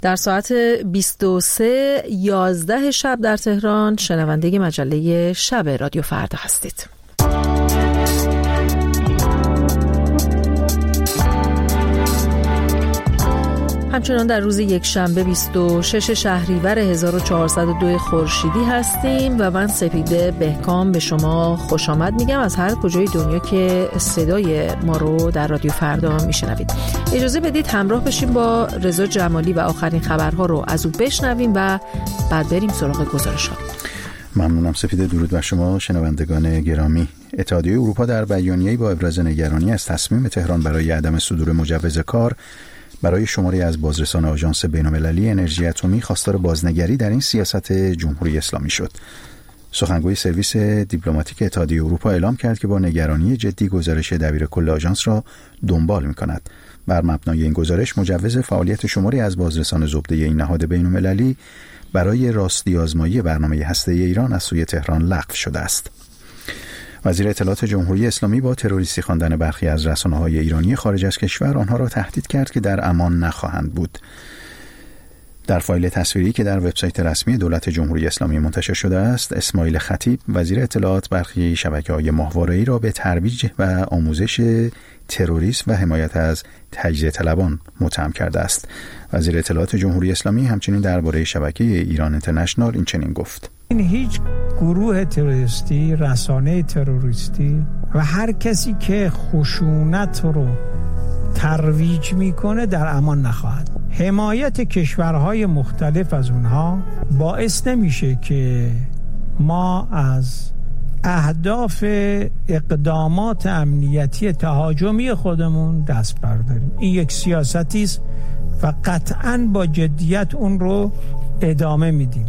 در ساعت 23:11 شب در تهران شنونده مجله شب رادیو فردا هستید. همچنان در روز یکشنبه 26 شهریور 1402 خورشیدی هستیم و من سپیده بهکام به شما خوش آمد میگم از هر کجای دنیا که صدای ما رو در رادیو فردا میشنوید. اجازه بدید همراه بشیم با رضا جمالی و آخرین خبرها رو از او بشنویم و بعد بریم سراغ گزارشات. ممنونم سپیده. درود بر شما شنوندگان گرامی. اتحادیه اروپا در بیانیه‌ای با ابراز نگرانی از تصمیم تهران برای عدم صدور مجوز کار برای شماری از بازرسان آژانس بین‌المللی انرژی اتمی خواستار بازنگری در این سیاست جمهوری اسلامی شد. سخنگوی سرویس دیپلماتیک اتحادیه اروپا اعلام کرد که با نگرانی جدی گزارش دبیرکل آژانس را دنبال می‌کند. بر مبنای این گزارش مجوز فعالیت شماری از بازرسان زبده این نهاد بین‌المللی برای راستی آزمایی برنامه هسته‌ای ایران از سوی تهران لغو شده است. وزیر اطلاعات جمهوری اسلامی با تروریستی خواندن برخی از رسانه‌های ایرانی خارج از کشور آنها را تهدید کرد که در امان نخواهند بود. در فایل تصویری که در وبسایت رسمی دولت جمهوری اسلامی منتشر شده است، اسماعیل خطیب وزیر اطلاعات برخی شبکه‌های ماهواره‌ای را به ترویج و آموزش تروریسم و حمایت از تجزیه طلبان متهم کرده است. وزیر اطلاعات جمهوری اسلامی همچنین درباره شبکه ایران اینترنشنال این چنین گفت: این هیچ گروه تروریستی، رسانه تروریستی و هر کسی که خشونت رو ترویج میکنه در امان نخواهد. حمایت کشورهای مختلف از اونها باعث نمیشه که ما از اهداف اقدامات امنیتی تهاجمی خودمون دست برداریم. این یک سیاستی است و قطعاً با جدیت اون رو ادامه میدیم.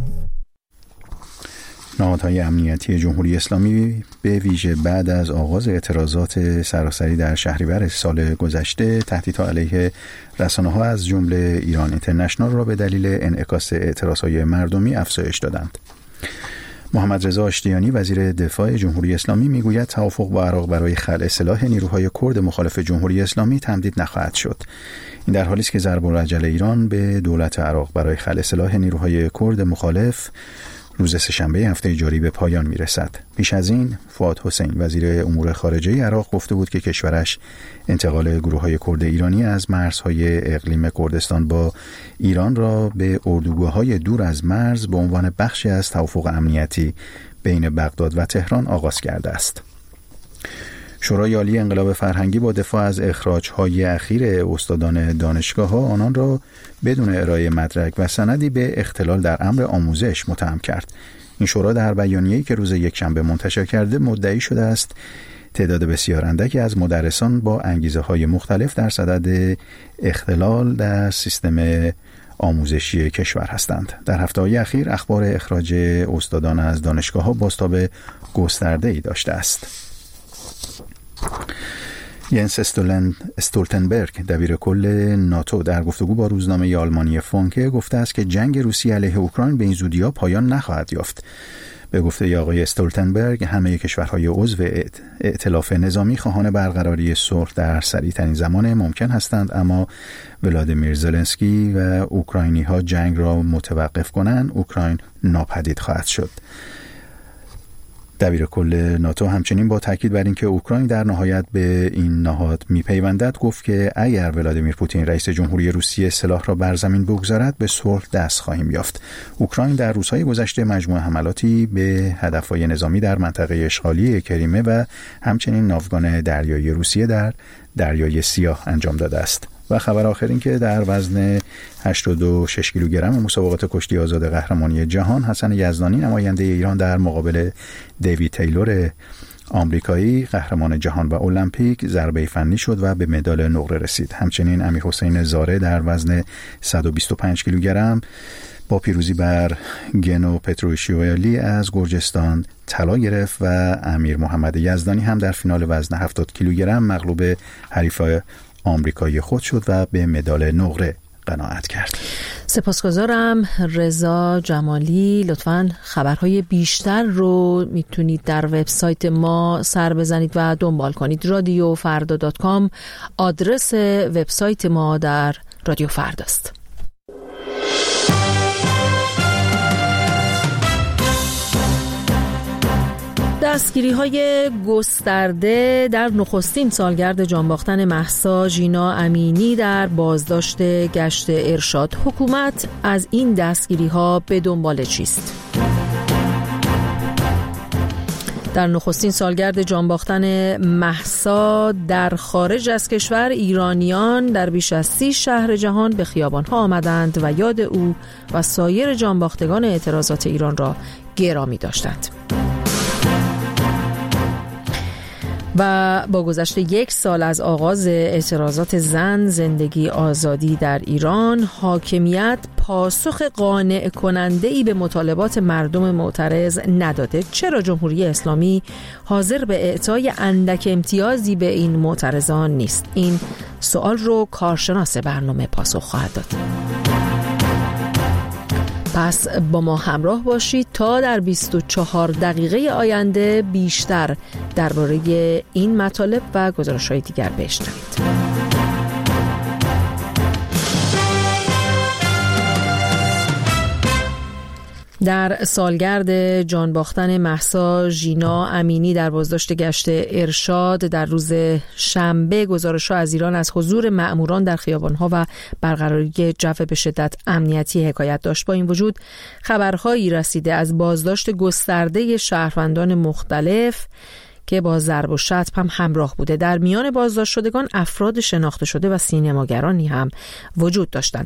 نهادهای امنیتی جمهوری اسلامی به ویژه بعد از آغاز اعتراضات سراسری در شهریور سال گذشته تهدیدها علیه رسانه‌ها از جمله ایران اینترنشنال را به دلیل انعکاس اعتراضهای مردمی افزایش دادند. محمد رضا آشتیانی وزیر دفاع جمهوری اسلامی میگوید توافق با عراق برای خلع سلاح نیروهای کرد مخالف جمهوری اسلامی تمدید نخواهد شد. این در حالی است که ضرب العجل ایران به دولت عراق برای خلع سلاح نیروهای کرد مخالف روز سه‌شنبه هفته جاری به پایان میرسد. پیش از این فؤاد حسین وزیر امور خارجه عراق گفته بود که کشورش انتقال گروه‌های کرد ایرانی از مرزهای اقلیم کردستان با ایران را به اردوگاه‌های دور از مرز به عنوان بخشی از توافق امنیتی بین بغداد و تهران آغاز کرده است. شورای عالی انقلاب فرهنگی با دفاع از اخراج‌های اخیر استادان دانشگاه‌ها آنان را بدون ارائه مدرک و سندی به اختلال در امر آموزش متهم کرد. این شورا در بیانیه‌ای که روز یکشنبه منتشر کرده مدعی شده است تعداد بسیار اندکی از مدرسان با انگیزه‌های مختلف در صدد اختلال در سیستم آموزشی کشور هستند. در هفته‌های اخیر اخبار اخراج استادان از دانشگاه‌ها بازتاب گسترده‌ای داشته است. ینس استولتنبرگ دبیرکل ناتو در گفتگو با روزنامه آلمانی فونکه گفته است که جنگ روسیه علیه اوکراین به این زودی‌ها پایان نخواهد یافت. به گفته آقای استولتنبرگ همه کشورهای عضو ائتلاف نظامی خواهان برقراری صلح در سریع‌ترین زمان ممکن هستند، اما ولادیمیر زلنسکی و اوکراینی‌ها جنگ را متوقف کنند اوکراین ناپدید خواهد شد. دبیرکل ناتو همچنین با تاکید بر اینکه اوکراین در نهایت به این نهاد میپیوندد گفت که اگر ولادیمیر پوتین رئیس جمهوری روسیه سلاح را بر زمین بگذارد به صلح دست خواهیم یافت. اوکراین در روزهای گذشته مجموعه حملاتی به هدفهای نظامی در منطقه اشغالی کریمه و همچنین ناوگان دریایی روسیه در دریای سیاه انجام داده است. و خبر آخر این که در وزن 86 کیلوگرم مسابقات کشتی آزاد قهرمانی جهان حسن یزدانی نماینده ایران در مقابل دیوید تیلور آمریکایی قهرمان جهان و المپیک ضربه فنی شد و به مدال نقره رسید. همچنین امیرحسین زاره در وزن 125 کیلوگرم با پیروزی بر گنو پتروشیولی از گرجستان طلا گرفت و امیر محمد یزدانی هم در فینال وزن 70 کیلوگرم مغلوب حریف آمریکایی خود شد و به مدال نقره قناعت کرد. سپاسگزارم رضا جمالی. لطفاً خبرهای بیشتر رو میتونید در وبسایت ما سر بزنید و دنبال کنید. radiofarda.com آدرس وبسایت ما در رادیو فردا است. دستگیری‌های گسترده در نخستین سالگرد جانباختن مهسا ژینا امینی در بازداشت گشت ارشاد. حکومت از این دستگیری‌ها به دنبال چیست؟ در نخستین سالگرد جانباختن مهسا در خارج از کشور، ایرانیان در بیش از 30 شهر جهان به خیابان‌ها آمدند و یاد او و سایر جانباختگان اعتراضات ایران را گرامی داشتند. و با گذشت 1 سال از آغاز اعتراضات زن زندگی آزادی در ایران، حاکمیت پاسخ قانع کننده‌ای به مطالبات مردم معترض نداده. چرا جمهوری اسلامی حاضر به اعطای اندک امتیازی به این معترضان نیست؟ این سوال رو کارشناس برنامه پاسخ خواهد داد. پس با ما همراه باشید تا در 24 دقیقه آینده بیشتر درباره این مطالب و گزارش‌های دیگر بشنوید. در سالگرد جانباختن مهسا ژینا امینی در بازداشت گشت ارشاد در روز شنبه، گزارش‌ها از ایران از حضور مأموران در خیابان‌ها و برقراری جو به شدت امنیتی حکایت داشت. با این وجود خبرهایی رسیده از بازداشت گسترده شهروندان مختلف که با ضرب و شتم هم همراه بوده. در میان بازداشت شدگان افراد شناخته شده و سینماگرانی هم وجود داشتند.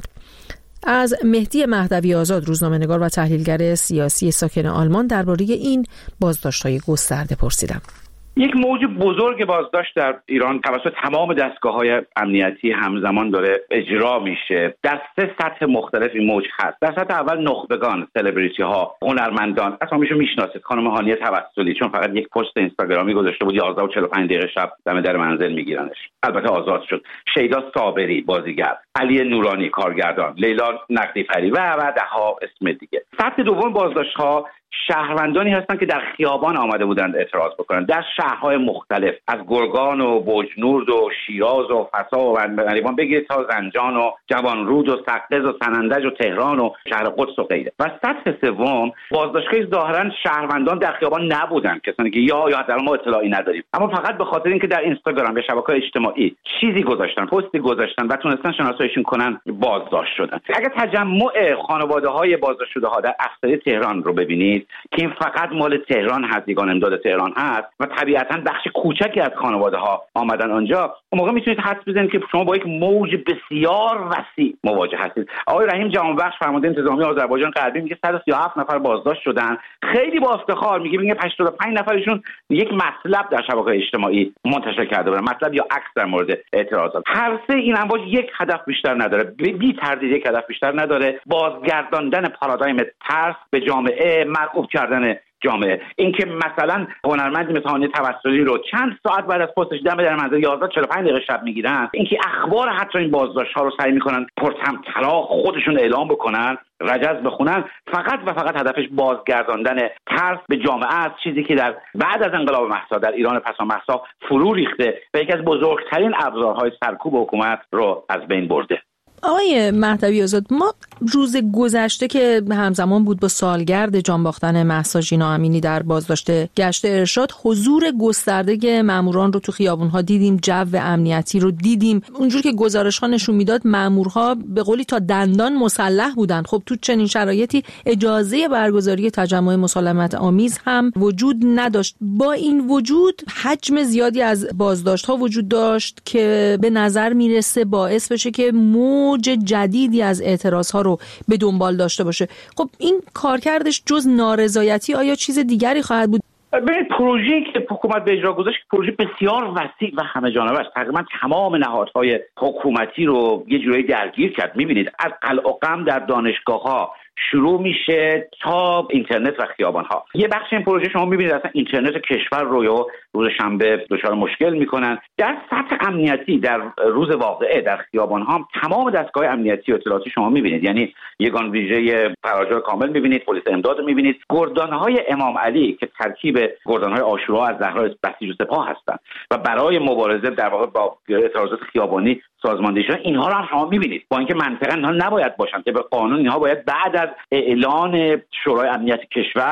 از مهدی مهدوی آزاد، روزنامه‌نگار و تحلیلگر سیاسی ساکن آلمان، درباره این بازداشت‌های گسترده پرسیدم. یک موج بزرگ بازداشت در ایران توسط تمام دستگاه‌های امنیتی همزمان داره اجرا میشه. در 3 سطح مختلف این موج هست. در سطح اول نخبگان، سلبریتی‌ها، هنرمندان، اسامیشو میشناسید، خانم هانیه توسلی، چون فقط یک پست اینستاگرامی گذاشته بود 11:45 دقیقه شب دم در منزل میگیرنش، البته آزاد شد. شیدا صابری بازیگر، علی نورانی کارگردان، لیلا نقدی‌پری و ده‌ها اسم دیگه. سطح دوم بازداشت‌ها شهروندانی هستند که در خیابان آمده بودند اعتراض بکنند در شهرهای مختلف، از گرگان و بوجنورد و شیراز و فسا و نریوان بگیرید تا زنجان و جوانرود و سقز و سنندج و تهران و شهر قدس و غیره. و سطح سوم بازداشت‌های ظاهرا شهروندان در خیابان نبودند، کسانی که یا در ما اطلاعی نداریم، اما فقت به خاطر اینکه در اینستاگرام یا شبکه‌های اجتماعی چیزی گذاشتن، پستی گذاشتن و تونستن شناساییشون کنن، بازداشت شدن. اگر تجمع خانواده‌های بازداشت شده‌ها در اقصای تهران رو ببینید که این فقط مال تهران هست، یگان امداد تهران هست و طبیعتاً بخش کوچکی از خانواده‌ها آمدن آنجا، اون موقع میتونید حدس بزنید که شما با یک موج بسیار وسیع مواجه هستید. آقای رحیم جهانبخش فرمانده انتظامی آذربایجان غربی میگه 137 نفر بازداشت شدن. خیلی با افتخار میگه 85 نفرشون یک مطلب در شبکه‌های اجتماعی منتشر کرده بودن، مطلب یا عکس در مورد اعتراضات. هر سه این امواج یک هدف بیشتر نداره، بی تردید یک هدف بیشتر نداره: بازگرداندن پارادایم ترس به جامعه، مرعوب کردن جامعه. اینکه مثلا هنرمندی مثل هانیه توسلی رو چند ساعت بعد از پستش دم در منزل 11:45 دقیقه شب میگیرن، اینکه اخبار حتی این بازداشت‌ها رو سعی میکنن پرطمطراق خودشون اعلام بکنن، رجز بخونن، فقط و فقط هدفش بازگرداندن ترس به جامعه است، چیزی که در بعد از انقلاب مهسا در ایران پس از مهسا فرو ریخته و یکی از بزرگترین ابزارهای سرکوب حکومت رو از بین برده. آقای مهدوی آزاد، ما روز گذشته که همزمان بود با سالگرد جانباختن مهسا ژینا امینی در بازداشت گشت ارشاد، حضور گسترده ماموران رو تو خیابون‌ها دیدیم، جو امنیتی رو دیدیم. اونجور که گزارش‌ها نشون میداد مامورها به قولی تا دندان مسلح بودند. خب تو چنین شرایطی اجازه برگزاری تجمع مسالمت آمیز هم وجود نداشت. با این وجود حجم زیادی از بازداشت‌ها وجود داشت که به نظر میرسه باعث بشه که موج جدیدی از اعتراض‌ها رو به دنبال داشته باشه. خب این کارکردش جز نارضایتی آیا چیز دیگری خواهد بود؟ ببینید، پروژه‌ای که حکومت به اجرا گذاشت پروژه بسیار وسیع و همه جانبه است. تقریبا تمام نهادهای حکومتی رو یه جوری درگیر کرد. می‌بینید از قلع و قم در دانشگاه‌ها شروع میشه تا اینترنت و خیابان‌ها. یه بخش این پروژه شما می‌بینید اصلا اینترنت کشور رو روز شنبه دچار مشکل می‌کنن. در سطح امنیتی در روز واقعه در خیابان‌ها تمام دستگاه امنیتی و اطلاعاتی شما می‌بینید، یعنی یگان ویژه فراجع کامل می‌بینید، پلیس امداد می‌بینید، گردان‌های امام علی که ترکیب گردان‌های عاشورا از زهرا بسیج و سپاه هستند و برای مبارزه در واقع با اعتراضات خیابانی سازماندهی شدن، اینها رو هم شما می‌بینید. با اینکه منطقاً اینها نباید باشن، که به قانون اینها باید بعد از اعلان شورای امنیت کشور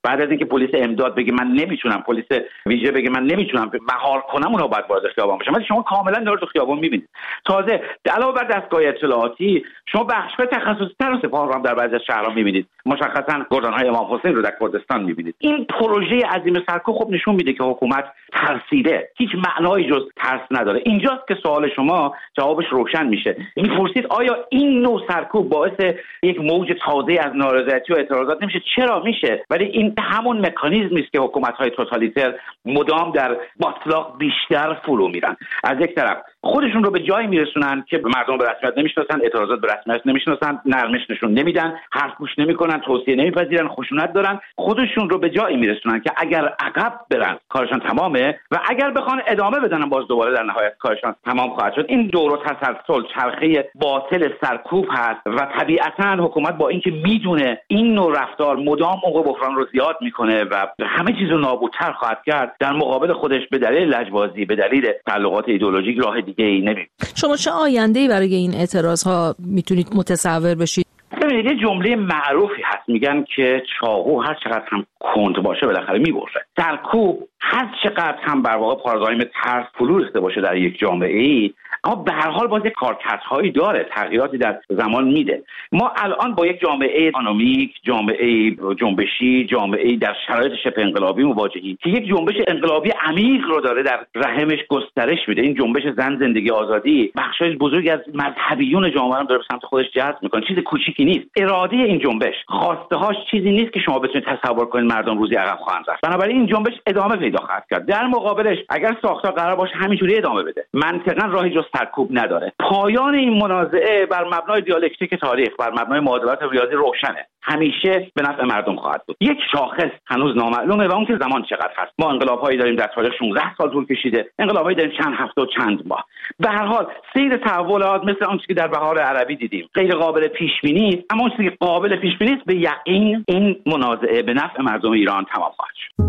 بعد از اینکه پلیس امداد بگه من نمیتونم، پلیس ویژه بگه من نمیتونم مهار کنم، اونها باید وارد خیابان بشن. ولی شما کاملا داره تو خیابان میبینید. تازه علاوه بر دستگاه اطلاعاتی شما بخش‌های تخصصی‌تر و سپاه رو هم در بعضی از شهرها میبینید. مشخصا گردان‌های امام حسین رو در کردستان میبینید. این پروژه عظیم سرکوب خب نشون میده که حکومت ترسیده، هیچ معنایی جز ترس نداره. اینجاست که سوال شما جوابش روشن میشه. میپرسید آیا این نوع سرکوب باعث یک موج تازه از نارضایتی و اعتراضات نمیشه؟ چرا میشه، ولی این همون مکانیزمی است که حکومت‌های توتالیتر مدام در باطلاق بیشتر فرو میرن. از یک طرف خودشون رو به جایی میرسونن که مردم به رسمیت نمیشناسن، اعتراضات به رسمیت نمیشناسن، نرمش نشون نمیدن، حرف گوش نمیکنن، توصیه نمیپذیرن، خشونت دارن. خودشون رو به جایی میرسونن که اگر عقب برن کارشان تمامه و اگر بخوان ادامه بدن باز دوباره در نهایت کارشان تمام خواهد شد. این دور و تسلسل چرخه باطل سرکوب هست و طبیعتاً حکومت با اینکه میدونه این نوع رفتار مدام موقع بحران رو زیاد میکنه و همه چیز رو نابودتر خواهد کرد، در مقابل خودش به دلیل لجبازی، به دلیل تعلقات ایدئولوژیک راه دیگه‌ای نمی‌بینه. شما چه آینده‌ای برای این اعتراض‌ها میتونید متصور بشید؟ ببینید یه جمله معروفی هست، میگن که چاقو هر چقدر هم کند باشه بالاخره میبره. سرکوب هر چقدر هم بر واقع پارادایم ترس فرو ریخته باشه در یک جامعه‌ای، اما به هر حال باز یک کارکردهایی داره، تغییراتی در زمان میده. ما الان با یک جامعه اکونومیک، جامعه جنبشی، جامعه در شرایط شبه انقلابی مواجهیم که یک جنبش انقلابی عمیق رو داره در رحمش گسترش میده. این جنبش زن، زندگی، آزادی بخشای بزرگی از مذهبیون جامعه رو داره به سمت خودش جذب میکنه. چیز کوچیکی نیست. اراده این جنبش، خواسته هاش چیزی نیست که شما بتونید تصور کنید مردم روزی عقب خواهند رفت. بنابراین این جنبش ادامه پیدا خواهد کرد. در مقابلش اگر ساختار قرار باشه همینجوری ادامه بده، منطقاً راهی جز سرکوب نداره. پایان این منازعه بر مبنای دیالکتیک تاریخ، بر مبنای معادلات ریاضی روشنه. همیشه به نفع مردم خواهد بود. یک شاخص هنوز نامعلومه و اون که زمان چقدر هست. ما انقلاب‌هایی داریم در تاریخ 16 سال طول کشیده، انقلاب‌هایی داریم چند هفته و چند ماه. به هر حال سیر تحولات مثل اون چیزی که در بهار عربی دیدیم غیر قابل پیش بینی است، اما اون چیزی که قابل پیش بینی است به یقین این منازعه به نفع مردم ایران تمام خواهد شد.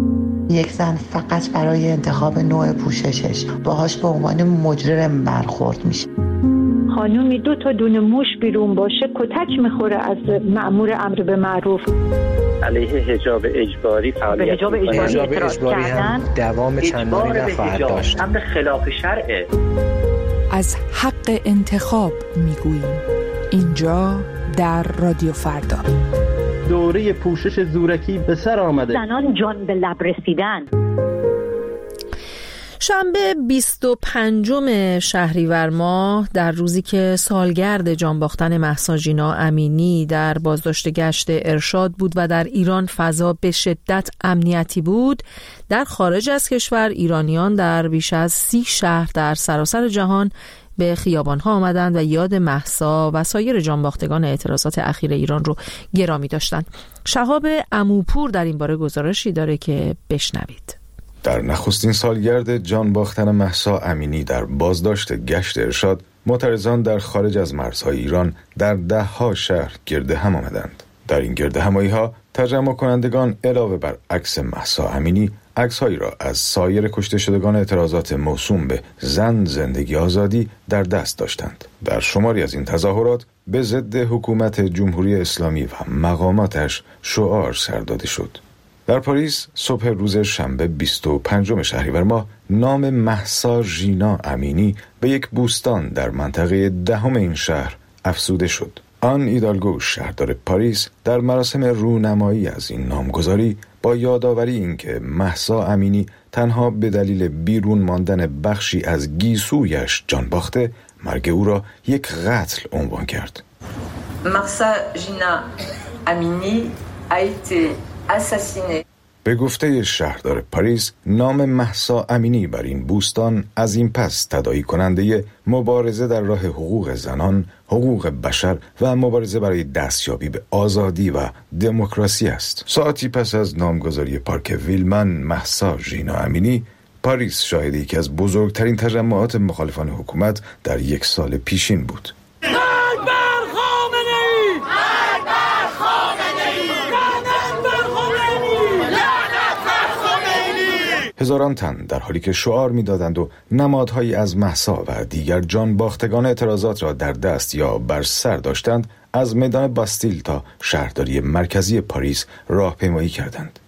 یک زن فقط برای انتخاب نوع پوششش باهاش به عنوان مجرم برخورد میشه. خانومی 2 تا دونه موش بیرون باشه کتک میخوره از مأمور امر به معروف. علیه حجاب اجباری فعالیت حجاب اجباری هم دوام چندانی نخواهد داشت. امر خلاف شرعه. از حق انتخاب میگوییم اینجا در رادیو فردا. دوره پوشش زورکی به سر آمده. زنان جان به لب رسیدن. شنبه 25 شهریور ماه در روزی که سالگرد جان باختن مهسا ژینا امینی در بازداشت گشت ارشاد بود و در ایران فضا به شدت امنیتی بود، در خارج از کشور ایرانیان در بیش از 30 شهر در سراسر جهان به خیابان‌ها آمدند و یاد مهسا و سایر جانباختگان اعتراضات اخیر ایران رو گرامی داشتند. شهاب عموپور در این باره گزارشی داره که بشنوید. در نخستین سالگرد جان باختن مهسا امینی در بازداشت گشت ارشاد، معترضان در خارج از مرزهای ایران در 10 شهر گرد هم آمدند. در این گرد همایی‌ها تجمع کنندگان علاوه بر عکس مهسا امینی، عکس‌هایی را از سایر کشته شدگان اعتراضات موسوم به زن، زندگی، آزادی در دست داشتند. در شماری از این تظاهرات به ضد حکومت جمهوری اسلامی و مقاماتش شعار سر داده شد. در پاریس صبح روز شنبه 25 شهریور ماه نام مهسا ژینا امینی به یک بوستان در منطقه 10 این شهر افزوده شد. آن ایدالگو شهردار پاریس در مراسم رونمایی از این نامگذاری با یادآوری اینکه مهسا امینی تنها به دلیل بیرون ماندن بخشی از گیسویش جان باخته، مرگ او را یک قتل عنوان کرد. مهسا ژینا امینی a été assassinée. به گفته شهردار پاریس، نام مهسا امینی بر این بوستان از این پس تداعی کننده مبارزه در راه حقوق زنان، حقوق بشر و مبارزه برای دستیابی به آزادی و دموکراسی است. ساعتی پس از نامگذاری پارک ویلمن مهسا ژینا امینی، پاریس شاهد یکی از بزرگترین تجمعات مخالفان حکومت در یک سال پیشین بود. هزاران تن در حالی که شعار می‌دادند و نمادهایی از مهسا و دیگر جانباختگان اعتراضات را در دست یا بر سر داشتند، از میدان باستیل تا شهرداری مرکزی پاریس راهپیمایی کردند.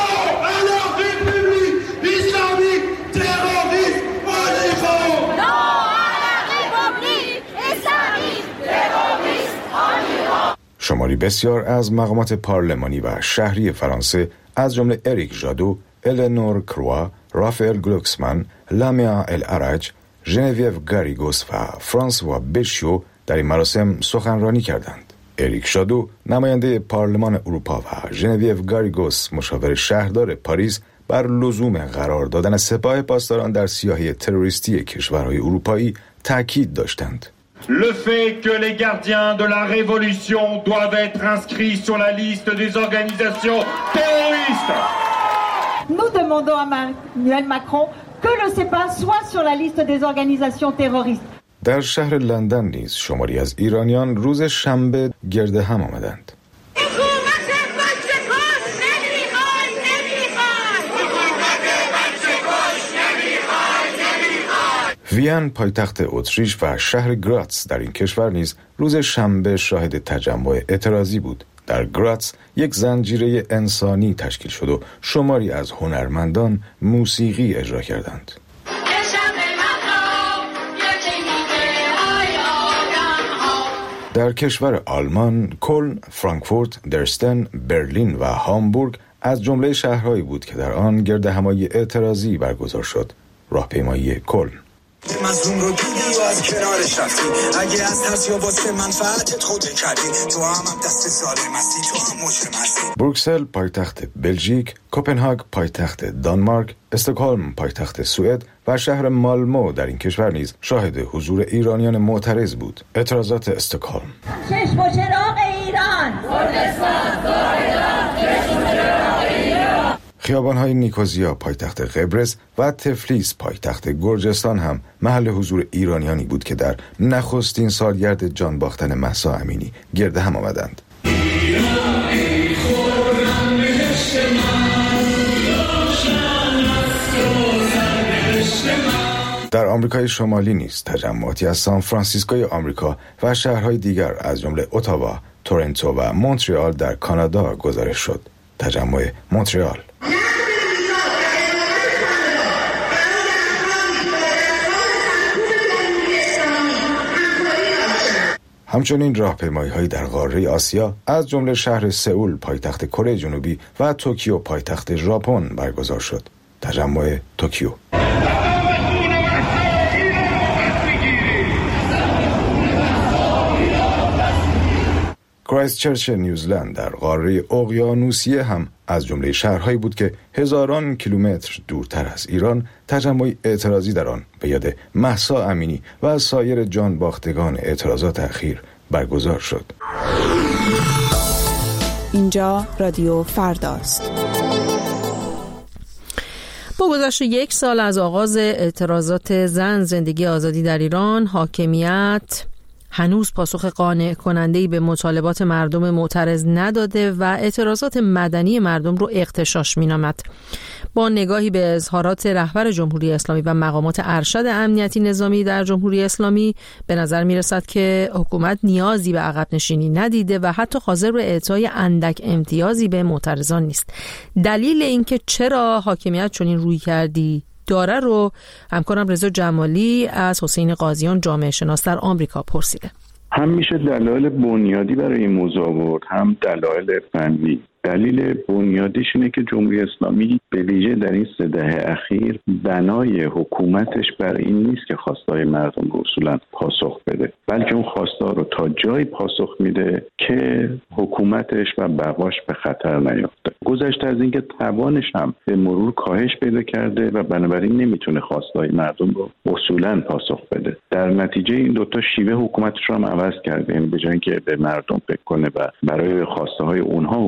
شماری بسیار از مقامات پارلمانی و شهری فرانسه از جمله اریک ژادو، النور کروا، رافائل گلوکسمن، لامیا الارج، ژنویو گاریگوس و فرانسوا بشیو در این مراسم سخنرانی کردند. اریک ژادو نماینده پارلمان اروپا و ژنویو گاریگوس مشاور شهردار پاریس بر لزوم قرار دادن سپاه پاسداران در سیاهی تروریستی کشورهای اروپایی تاکید داشتند. Le fait que les gardiens de la révolution doivent être inscrits sur la liste des organisations terroristes. Nous demandons à Emmanuel Macron que le CEPA soit sur la liste des organisations terroristes. در شهر لندن نیز شماری از ایرانیان روز شنبه گرد هم آمدند. وین پایتخت اتریش و شهر گراتس در این کشور نیز روز شنبه شاهد تجمع اعتراضی بود. در گراتس یک زنجیره انسانی تشکیل شد و شماری از هنرمندان موسیقی اجرا کردند. در کشور آلمان، کلن، فرانکفورت، درستن، برلین و هامبورگ از جمله شهرهایی بود که در آن گرد همایی اعتراضی برگزار شد. راهپیمایی کلن. مظلوم رو دیدی و از کنارش رفتی، اگه از ترس یا واسه منفعتت خودت کردی، تو هم دست ظالم هستی، تو هم مجرم هستی. بروکسل پایتخت بلژیک، کوپنهاگ پایتخت دانمارک، استکهلم پایتخت سوئد و شهر مالمو در این کشور نیز شاهد حضور ایرانیان معترض بود. اعتراضات استکهلم: چشم و چراغ ایران، کردستان زاهدان، چشم و چراغ ایران. خیابان‌های نیکوزیا پایتخت قبرس و تفلیس پایتخت گرجستان هم محل حضور ایرانیانی بود که در نخستین سالگرد جان باختن مهسا امینی گرد هم آمدند. در آمریکای شمالی نیز تجمعاتی از سان فرانسیسکوی آمریکا و شهرهای دیگر از جمله اتاوا، تورنتو و مونترال در کانادا گزارش شد. تجمع مونترال. همچنین راهپیمایی‌هایی در قاره آسیا از جمله شهر سئول پایتخت کره جنوبی و توکیو پایتخت ژاپن برگزار شد. تجمع توکیو. کرایستچرچ نیوزلند در قاره اقیانوسیه هم از جمله شهرهایی بود که هزاران کیلومتر دورتر از ایران تجمع اعتراضی در آن به یاد مهسا امینی و سایر جانباختگان اعتراضات اخیر برگزار شد. اینجا رادیو فرداست. با گذشت 1 سال از آغاز اعتراضات زن زندگی آزادی در ایران، حاکمیت هنوز پاسخ قانع کننده‌ای به مطالبات مردم معترض نداده و اعتراضات مدنی مردم رو اغتشاش می‌نامد. با نگاهی به اظهارات رهبر جمهوری اسلامی و مقامات ارشد امنیتی نظامی در جمهوری اسلامی به نظر می‌رسد که حکومت نیازی به عقب نشینی ندیده و حتی حاضر به اعطای اندک امتیازی به معترضان نیست. دلیل اینکه چرا حاکمیت چنین رویکردی داره رو همکارم رضا جمالی از حسین قاضیان جامعه شناس در آمریکا پرسیده. هم میشه دلایل بنیادی برای این موضوع آورد، هم دلایل فنی. دلیل بنیادیش اینه که جمهوری اسلامی به ویژه در این 3 دهه اخیر بنای حکومتش بر این نیست که خواستهای مردم رو اصولا پاسخ بده، بلکه اون خواستها رو تا جایی پاسخ میده که حکومتش و بقاش به خطر نیفته. گذشته از اینکه توانش هم به مرور کاهش پیدا کرده و بنابراین نمیتونه خواستهای مردم رو اصولا پاسخ بده. در نتیجه این دوتا شیوه حکومتش رو هم عوض کرده، یعنی به جای اینکه به مردم فکر کنه و برای خواستهای اونها حکومت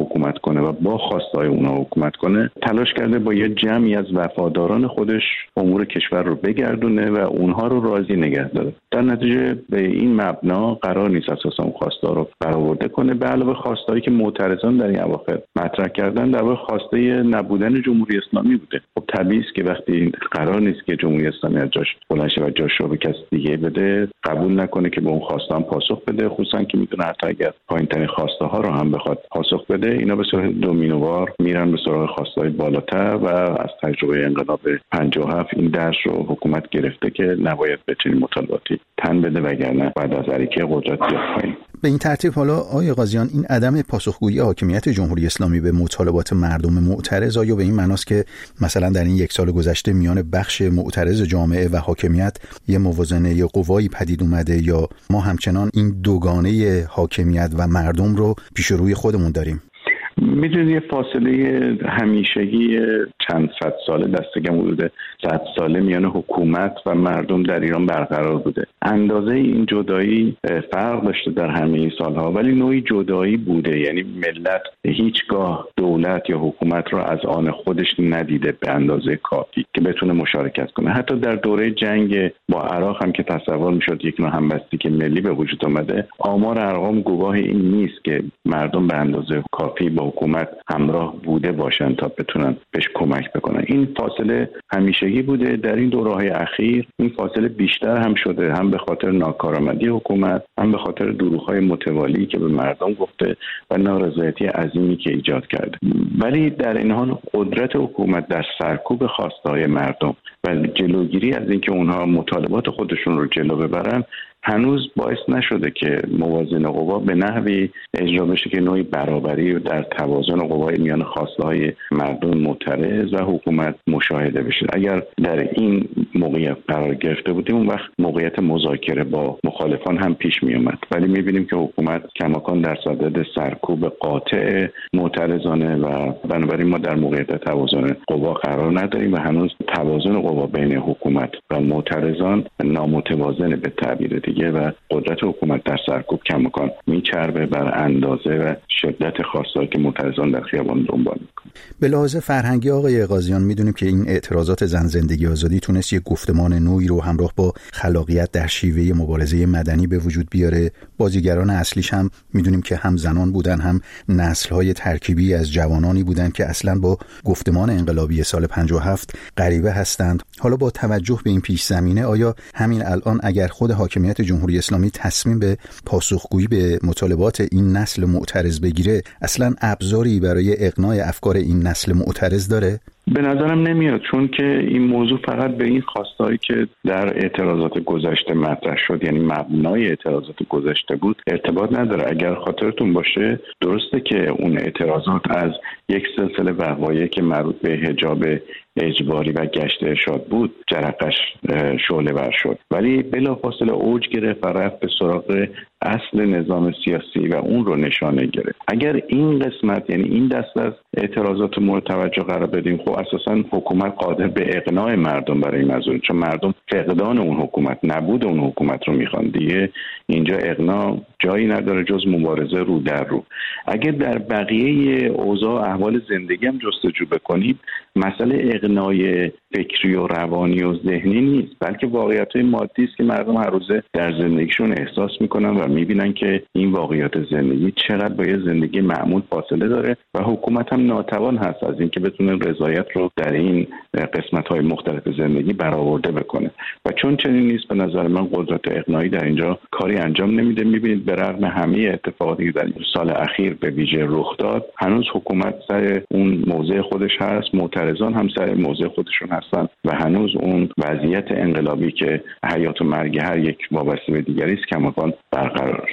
کنه و با خواستهای اونها حکومت کنه، تلاش کرده با یه جمعی از وفاداران خودش امور کشور رو بگردونه و اونها رو راضی نگه داره. در نتیجه به این مبنا قرار نیست اساسا اون خواسته رو برآورده کنه. به علاوه خواستهایی که معترضان در این اواخر مطرح کردن در واقع خواسته نبودن جمهوری اسلامی بوده. خب طبیعی است که وقتی قرار نیست که جمهوری اسلامی از جاش بلند شه و جاش رو به کسی دیگه بده، قبول نکنه که به اون خواسته هم پاسخ بده، خصوصا که میتونه حتی اگر پایین‌ترین خواسته ها رو هم بخواد پاسخ بده، اینا به صورت دومینووار میرن به سراغ خواسته‌های بالاتر و از تجربه انقلاب 57 این درس رو حکومت گرفته که نباید به چنین مطالباتی تن بده، وگرنه بعد از عریکه قدرت بیاد پایین. به این ترتیب حالا آقای قاضیان، این عدم پاسخگویی حاکمیت جمهوری اسلامی به مطالبات مردم معترض آیا به این معناست که مثلا در این یک سال گذشته میان بخش معترض جامعه و حاکمیت یه موازنه قوایی پدید اومده، یا ما همچنان این دوگانه حاکمیت و مردم رو پیش روی خودمون داریم؟ میدونید یه فاصله همیشگی چند صد ساله، دستگم حدود 100 ساله میان حکومت و مردم در ایران برقرار بوده. اندازه این جدایی فرق داشته در همه این سالها، ولی نوعی جدایی بوده، یعنی ملت هیچگاه دولت یا حکومت را از آن خودش ندیده به اندازه کافی که بتونه مشارکت کنه. حتی در دوره جنگ با عراق هم که تصور میشد یک نوع همبستگی ملی به وجود اومده، آمار ارقام گواه این نیست که مردم به اندازه کافی با حکومت همراه بوده باشن تا بتونن بهش کمک بکنن. این فاصله همیشگی بوده. در این دوره‌های اخیر این فاصله بیشتر هم شده، هم به خاطر ناکارآمدی حکومت، هم به خاطر دروغ‌های متوالی که به مردم گفته و نارضایتی عظیمی که ایجاد کرده. ولی در این حال قدرت حکومت در سرکوب خواسته‌های مردم و جلوگیری از اینکه اونها مطالبات خودشون رو جلو ببرن هنوز باعث نشده که موازنه قوا به نحوی اجرا بشه که نوعی برابری در توازن قوای میان خواسته‌های مردم معترض و حکومت مشاهده بشه. اگر در این موقعیت قرار گرفته بودیم اون وقت موقعیت مذاکره با مخالفان هم پیش می اومد، ولی می‌بینیم که حکومت کماکان در صدد سرکوب قاطع معترضانه و بنابراین ما در موقعیت توازن قوا قرار نداریم و هنوز توازن قوا بین حکومت و معترضان نامتوازن به تعبیر دیگه و قدرت حکومت در سرکوب کماکان میچربه بر اندازه و شدت خواستهایی که معترضان در خیابان دنبال میکنه. به لحاظ فرهنگی آقای قاضیان میدونیم که این اعتراضات زن زندگی آزادی تونست یک گفتمان نوعی رو همراه با خلاقیت در شیوه مبارزه مدنی به وجود بیاره. بازیگران اصلیش هم میدونیم که هم زنان بودن، هم نسل‌های ترکیبی از جوانانی بودن که اصلاً با گفتمان انقلابی سال 57 غریبه هستند. حالا با توجه به این پیش زمینه آیا همین الان اگر خود حاکمیت جمهوری اسلامی تصمیم به پاسخگویی به مطالبات این نسل معترض بگیره اصلاً ابزاری برای اقناع افکار این نسل معترض داره؟ به نظرم نمیاد، چون که این موضوع فقط به این خواستهایی که در اعتراضات گذشته مطرح شد، یعنی مبنای اعتراضات گذشته بود، ارتباط نداره. اگر خاطرتون باشه درسته که اون اعتراضات از یک سلسله وقایع که مربوط به حجاب اجباری و گشت ارشاد بود جرقش شعله ور شد، ولی بلافاصله اوج گرفت و رفت به سراغ اصل نظام سیاسی و اون رو نشانه گرفت. اگر این قسمت، یعنی این دست از اعتراضات مورد توجه قرار بدیم، خب اساساً حکومت قادر به اقناع مردم برای این موضوع، چون مردم فقدان اون حکومت، نبود اون حکومت رو میخوان. دیگه اینجا اقناع جایی نداره جز مبارزه رو در رو. اگر در بقیه اوضاع احوال زندگی هم جستجو بکنید، مسئله اقناع فکری و روانی و ذهنی نیست، بلکه واقعیت‌های مادی است که مردم هر روزه در زندگیشون احساس میکنن و میبینن که این واقعیت زندگی چقدر با یه زندگی معمول فاصله داره و حکومت هم ناتوان هست از اینکه بتونه رضایت رو در این قسمت‌های مختلف زندگی برآورده بکنه. و چون چنین نیست، به نظر من قدرت اقناعی در اینجا کاری انجام نمیده. میبینید به رغم همه اتفاقاتی که در سال اخیر به ویژه رخ داد، هنوز حکومت سر اون موضع خودش هست، معترضان هم سر موضع خودشون هستن و هنوز اون وضعیت انقلابی که حیات و مرگ هر یک وابسته به دیگری است کماکان برقرار.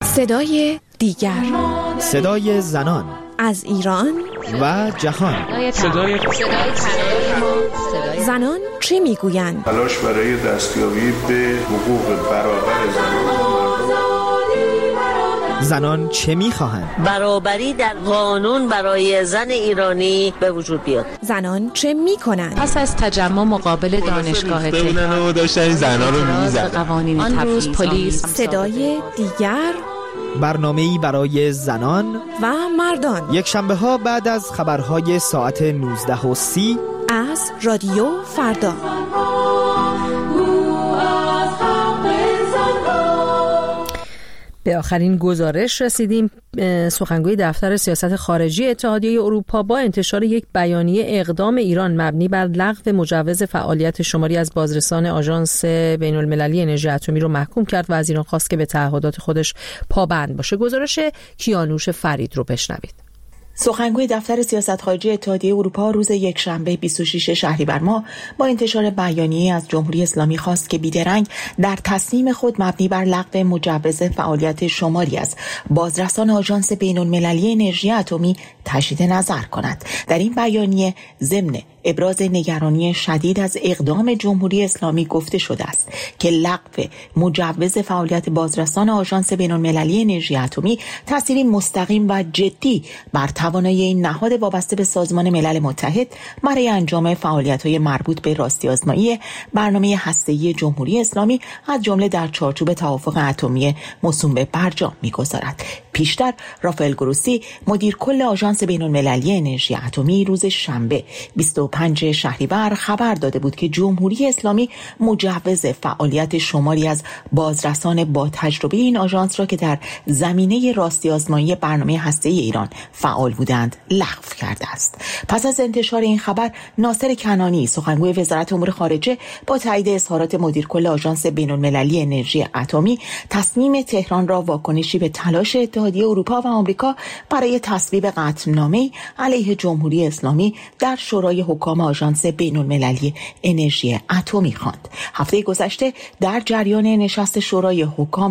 صدای دیگر، صدای زنان از ایران و جهان، صدای زنان چه میگویند؟ تلاش برای دستیابی به حقوق برابر زنان چه میخواهند؟ برابری در قانون برای زن ایرانی به وجود بیاد. زنان چه میکنند؟ پس از تجمع مقابل دانشگاه تهران داشتن زنان رو میزدن. قوانین تفریز پلیس. صدای دیگر برنامه‌ای برای زنان و مردان، یک شنبه ها بعد از خبرهای ساعت 19:30 از رادیو فردا. به آخرین گزارش رسیدیم. سخنگوی دفتر سیاست خارجی اتحادیه اروپا با انتشار یک بیانیه اقدام ایران مبنی بر لغو مجوز فعالیت شماری از بازرسان آژانس بین‌المللی انرژی اتمی رو محکوم کرد و از ایران خواست که به تعهدات خودش پابند باشه. گزارش کیانوش فرید رو بشنوید. سخنگوی دفتر سیاست خارجی اتحادیه اروپا روز یکشنبه 26 شهریور ماه با انتشار بیانیه از جمهوری اسلامی خواست که بیدرنگ در تصمیم خود مبنی بر لغو مجوز فعالیت شماری از بازرسان آژانس بین‌المللی انرژی اتمی تجدید نظر کند. در این بیانیه ضمن ابراز نگرانی شدید از اقدام جمهوری اسلامی گفته شده است که لغو مجوز فعالیت بازرسان آژانس بین‌المللی انرژی اتمی تأثیری مستقیم و جدی بر توانایی این نهاد وابسته به سازمان ملل متحد برای انجام فعالیت‌های مربوط به راستی‌آزمایی برنامه هسته‌ای جمهوری اسلامی از جمله در چارچوب توافق اتمی موسوم به برجام می‌گذارد. پیشتر رافائل گروسی مدیر کل آژانس بین‌المللی انرژی اتمی روز شنبه 25 شهریور خبر داده بود که جمهوری اسلامی مجوز فعالیت شماری از بازرسان با تجربه این آژانس را که در زمینه راستی‌آزمایی برنامه هسته‌ای ایران فعال بودند لغو کرده است. پس از انتشار این خبر، ناصر کنانی سخنگوی وزارت امور خارجه با تایید اظهارات مدیر کل آژانس بین‌المللی انرژی اتمی تصمیم تهران را واکنشی به تلاش اتحادیه اروپا و آمریکا برای تصویب قطعنامه‌ای علیه جمهوری اسلامی در شورای حکام آژانس بین‌المللی انرژی اتمی خواند. هفته گذشته در جریان نشست شورای حکام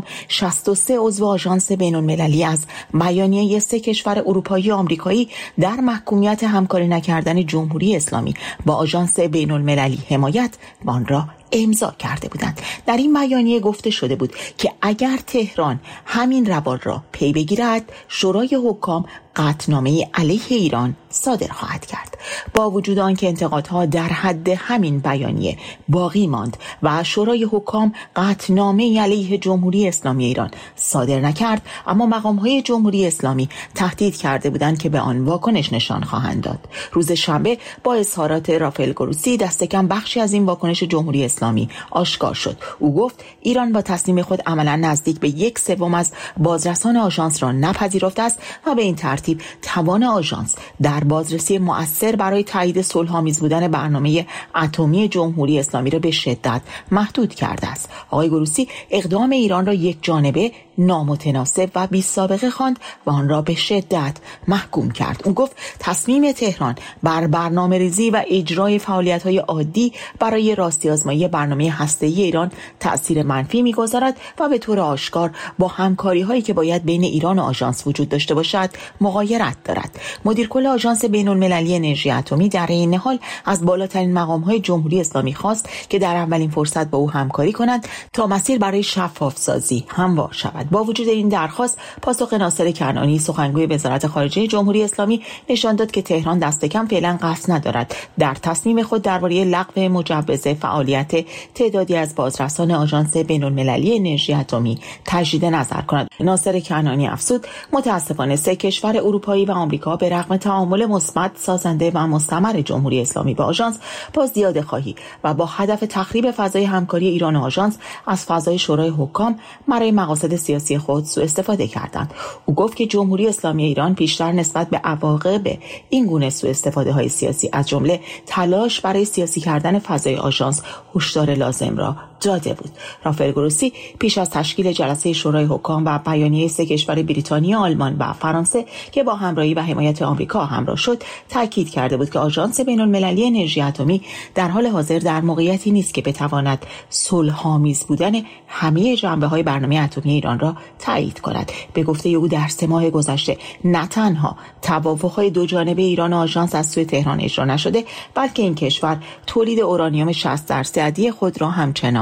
63 عضو آژانس بین‌المللی از بیانیه 3 کشور اروپایی و آمریکایی در محکومیت همکاری نکردن جمهوری اسلامی با آژانس بین‌المللی حمایت و آن را امضا کرده بودند. در این بیانیه گفته شده بود که اگر تهران همین روال را پی بگیرد، شورای حکام قطعنامه علیه ایران صادر خواهد کرد. با وجود آنکه انتقادها در حد همین بیانیه باقی ماند و شورای حکام قطعنامه علیه جمهوری اسلامی ایران صادر نکرد، اما مقام‌های جمهوری اسلامی تهدید کرده بودند که به آن واکنش نشان خواهند داد. روز شنبه با اظهارات رافائل گروسی دست کم بخشی از این واکنش جمهوری اسلامی آشکار شد. او گفت ایران با تصمیم خود عملاً نزدیک به 1/3 از بازرسان آژانس را نپذیرفته است و به این ترتیب توان آژانس در بازرسی مؤثر برای تایید صلح‌آمیز بودن برنامه اتمی جمهوری اسلامی را به شدت محدود کرده است. آقای گروسی اقدام ایران را یک جانبه، نامتناسب و بی‌سابقه خواند و آن را به شدت محکوم کرد. او گفت تصمیم تهران بر برنامه‌ریزی و اجرای فعالیت‌های عادی برای راستی‌آزمایی برنامه هسته‌ای ایران تأثیر منفی می‌گذارد و به طور آشکار با همکاری‌هایی که باید بین ایران و آژانس وجود داشته باشد مغایرت دارد. مدیر کل آژانس بین‌المللی انرژی اتمی در این حال از بالاترین مقام‌های جمهوری اسلامی خواست که در اولین فرصت با او همکاری کنند تا مسیر برای شفاف‌سازی هموار شود. با وجود این درخواست، پاسخ ناصر کنعانی سخنگوی وزارت خارجه جمهوری اسلامی نشان داد که تهران دست کم فعلا قصد ندارد در تصمیم خود درباره لغو مجوز فعالیت تعدادی از بازرسان آژانس بین‌المللی انرژی اتمی تجدید نظر کند. ناصر کنعانی افزود متاسفانه 3 کشور اروپایی و آمریکا به رغم تعامل مثبت، سازنده و مستمر جمهوری اسلامی با آژانس با زیاده‌خواهی و با هدف تخریب فضای همکاری ایران و آژانس از فضای شورای حکام برای مقاصد سیاسی خود سوء استفاده کردند. او گفت که جمهوری اسلامی ایران پیشتر نسبت به عواقب این گونه سوء استفاده های سیاسی از جمله تلاش برای سیاسی کردن فضای آژانس هشدار لازم را داده بود. رافائل گروسی پیش از تشکیل جلسه شورای حکام و بیانیه 3 کشور بریتانیا، آلمان و فرانسه که با همراهی و حمایت آمریکا همراه شد، تاکید کرده بود که آژانس بین‌المللی انرژی اتمی در حال حاضر در موقعیتی نیست که بتواند صلح‌آمیز بودن همه جنبه‌های برنامه اتمی ایران را تایید کند. به گفته او در 3 ماه گذشته نه تنها توافق‌های دو جانبه ایران و آژانس از سوی تهران اجرا نشده، بلکه این کشور تولید اورانیوم 60% خود را همچنان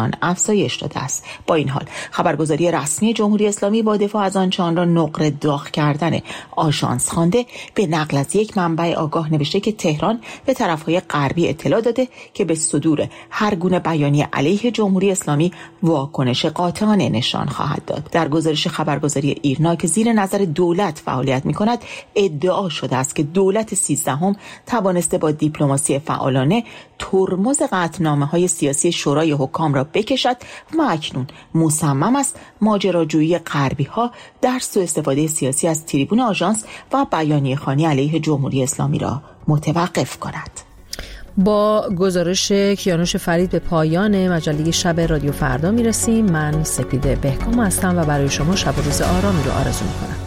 ایران افزایش داده است. با این حال خبرگزاری رسمی جمهوری اسلامی با دفاع از آنچه آن را نقره داغ کردن آژانس خوانده، به نقل از یک منبع آگاه نوشته که تهران به طرفهای غربی اطلاع داده که به صدور هر گونه بیانیه علیه جمهوری اسلامی واکنش قاطعانه نشان خواهد داد. در گزارش خبرگزاری ایرنا که زیر نظر دولت فعالیت می‌کند، ادعا شده است که دولت 13 توانسته با دیپلماسی فعالانه ترمز قطعنامه‌های سیاسی شورای حکام را بکشد و اکنون مصمم است ماجراجویی غربی‌ها در سوء استفاده سیاسی از تریبون آژانس و بیانیه‌خوانی علیه جمهوری اسلامی را متوقف کند. با گزارش کیانوش فرید به پایان مجله شب رادیو فردا میرسیم. من سپیده بهکام هستم و برای شما شب و روز آرامی رو آرزو می‌کنم.